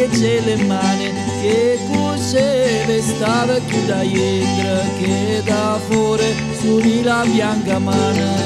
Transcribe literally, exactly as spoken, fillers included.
c'è le mani, che cos'è stava più da dietro, che da fuori su la bianca mano.